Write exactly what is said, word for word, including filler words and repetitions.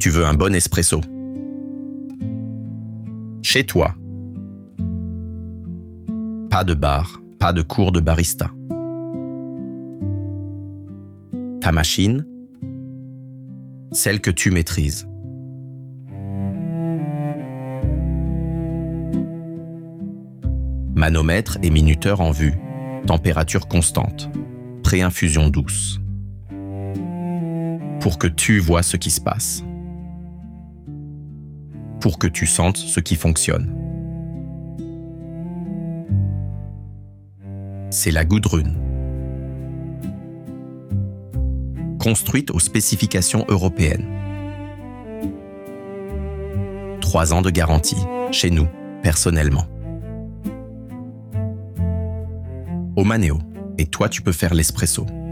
Tu veux un bon espresso. Chez toi. Pas de bar, pas de cours de barista. Ta machine, celle que tu maîtrises. Manomètre et minuteur en vue, température constante, pré-infusion douce. Pour que tu vois ce qui se passe. Pour que tu sentes ce qui fonctionne. C'est la Gudrun. Construite aux spécifications européennes. Trois ans de garantie, chez nous, personnellement. Omaneo, et toi tu peux faire l'espresso.